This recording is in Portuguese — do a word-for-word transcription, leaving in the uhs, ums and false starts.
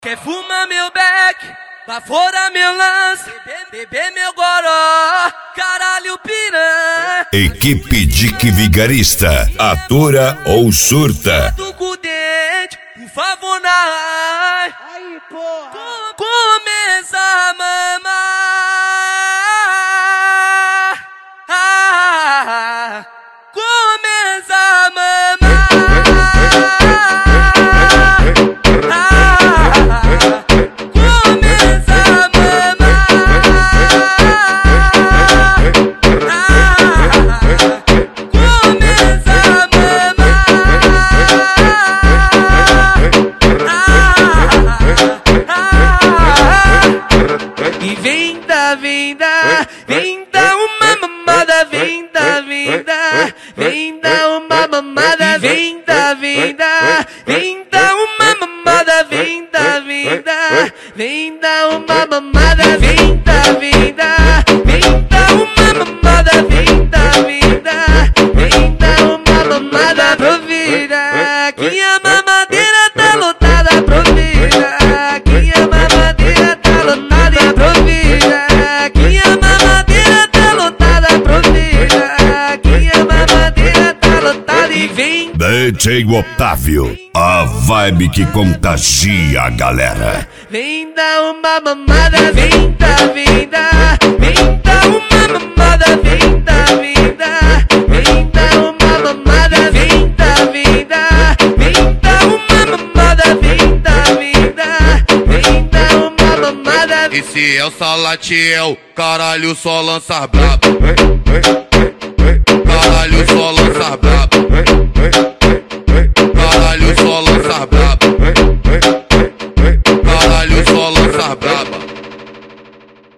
Quer fumar meu beck, bafora meu lance, beber meu goró, caralho piranha. Equipe Dick Vigarista, atura ou surta? Do cu dente, por favor, na Aí, porra. começa a mamar. Ah, começa a mamar. E vem da, vem da, vem da uma mamada, vem da, vem da, vem da uma mamada, vem da, vem da, vem da uma mamada, vem da, vem da, vem da uma mamada, vem da, vem da, vem da uma mamada, vem da, vem da, vem da uma mamada, provida, que a mamadeira tá lotada, provida, que a mamadeira tá lotada, provida, que a mamadeira tá lotada, provida, que a mamadeira tá lotada e vem D J Otávio, a vibe que contagia a galera. vem dar uma mamada, vem da, vem da, vem dar uma mamada, vem da, vem da, vem dar uma mamada, vem da, vem da, vem dar uma mamada, vem da, vem da, vem dar uma mamada. Esse é o Salatiel, caralho, só lança brabo.